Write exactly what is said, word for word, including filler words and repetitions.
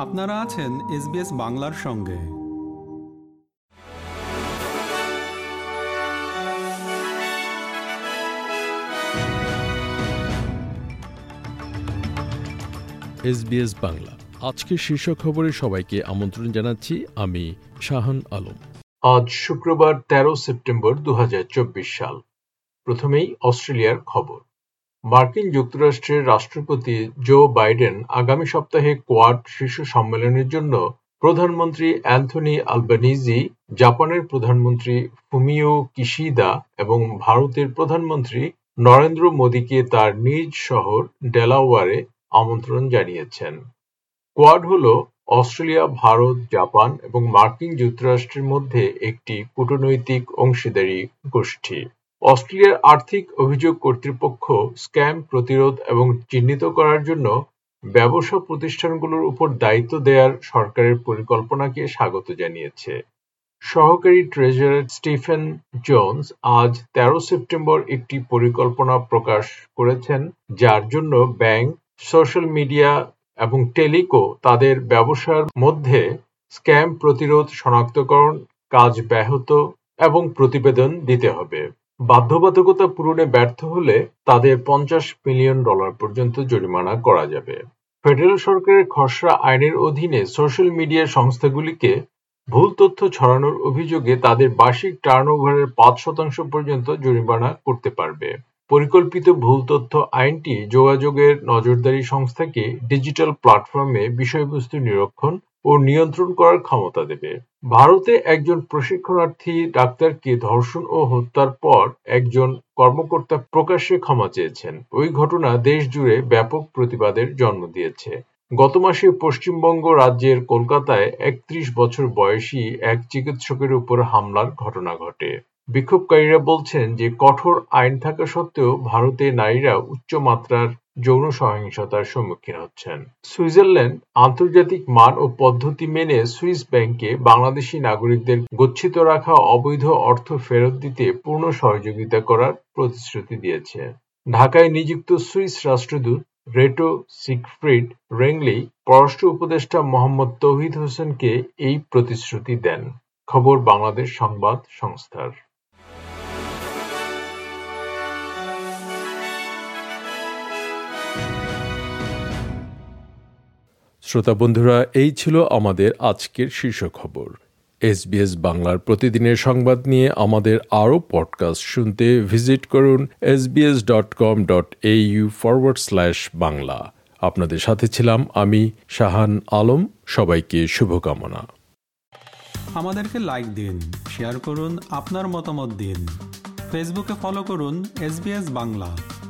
আপনারা আছেন এসবিএস বাংলার সঙ্গে। এসবিএস বাংলা আজকের শীর্ষ খবরে সবাইকে আমন্ত্রণ জানাচ্ছি। আমি শাহান আলম। আজ শুক্রবার তেরো সেপ্টেম্বর দু হাজার চব্বিশ সাল। প্রথমেই অস্ট্রেলিয়ার খবর। মার্কিন যুক্তরাষ্ট্রের রাষ্ট্রপতি জো বাইডেন আগামী সপ্তাহে কোয়াড শীর্ষ সম্মেলনের জন্য প্রধানমন্ত্রী অ্যান্থনি আলবানিজি, জাপানের প্রধানমন্ত্রী ফুমিও কিশিদা এবং ভারতের প্রধানমন্ত্রী নরেন্দ্র মোদীকে তার নিজ শহর ডেলাওয়ারে আমন্ত্রণ জানিয়েছেন। কোয়াড হল অস্ট্রেলিয়া, ভারত, জাপান এবং মার্কিন যুক্তরাষ্ট্রের মধ্যে একটি কূটনৈতিক অংশীদারি গোষ্ঠী। অস্ট্রেলিয়ার আর্থিক অভিযোগ কর্তৃপক্ষ স্ক্যাম প্রতিরোধ এবং চিহ্নিত করার জন্য ব্যবসা প্রতিষ্ঠানগুলোর উপর দায়িত্ব দেওয়ার সরকারের পরিকল্পনাকে স্বাগত জানিয়েছে। সহকারী ট্রেজারার স্টিফেন জোন্স আজ তেরো সেপ্টেম্বর একটি পরিকল্পনা প্রকাশ করেছেন, যার জন্য ব্যাংক, সোশ্যাল মিডিয়া এবং টেলিকো তাদের ব্যবসার মধ্যে স্ক্যাম প্রতিরোধ, শনাক্তকরণ কাজ ব্যাহত এবং প্রতিবেদন দিতে হবে। বাধ্যবাধকতা পূরণে ব্যর্থ হলে তাদের পঞ্চাশ মিলিয়ন ডলার পর্যন্ত জরিমানা করা যাবে। ফেডারেল সরকারের খসড়া আইনের অধীনে সোশ্যাল মিডিয়া সংস্থাগুলিকে ভুল তথ্য ছড়ানোর অভিযোগে তাদের বার্ষিক টার্নওভারের পাঁচ শতাংশ পর্যন্ত জরিমানা করতে পারবে। পরিকল্পিত ভুল তথ্য আইনটি যোগাযোগের নজরদারি সংস্থাকে ডিজিটাল প্ল্যাটফর্মে বিষয়বস্তু নিরীক্ষণ ও নিয়ন্ত্রণ করার ক্ষমতা দেবে। ভারতে একজন প্রশিক্ষণার্থী ডাক্তারকে ধর্ষণ ও হত্যার পর একজন কর্মকর্তা প্রকাশ্যে ক্ষমা চেয়েছেন। ওই ঘটনা দেশ জুড়ে ব্যাপক প্রতিবাদের জন্ম দিয়েছে। গত মাসে পশ্চিমবঙ্গ রাজ্যের কলকাতায় একত্রিশ বছর বয়সী এক চিকিৎসকের উপর হামলার ঘটনা ঘটে। বিক্ষোভকারীরা বলছেন যে কঠোর আইন থাকা সত্ত্বেও ভারতে নারীরা উচ্চ মাত্রার যৌন সহিংসতার সম্মুখীন হচ্ছেন। সুইজারল্যান্ড আন্তর্জাতিক মান ও পদ্ধতি মেনে সুইস ব্যাংকে বাংলাদেশি নাগরিকদের গচ্ছিত রাখা অবৈধ অর্থ ফেরত দিতে পূর্ণ সহযোগিতা করার প্রতিশ্রুতি দিয়েছে। ঢাকায় নিযুক্ত সুইস রাষ্ট্রদূত রেটো সিগফ্রিড রেংলি পররাষ্ট্র উপদেষ্টা মোহাম্মদ তৌহিদ হোসেনকে এই প্রতিশ্রুতি দেন। খবর বাংলাদেশ সংবাদ সংস্থার। শ্রোতা বন্ধুরা, এই ছিল আমাদের আজকের শীর্ষ খবর। এসবিএস বাংলার প্রতিদিনের সংবাদ নিয়ে আমাদের আরও পডকাস্ট শুনতে ভিজিট করুন SBS dot com dot AU forward slash Bangla. আপনাদের সাথে ছিলাম আমি শাহান আলম। সবাইকে শুভকামনা। আমাদেরকে লাইক দিন, শেয়ার করুন, আপনার মতামত দিন। ফেসবুকে ফলো করুন এসবিএস বাংলা।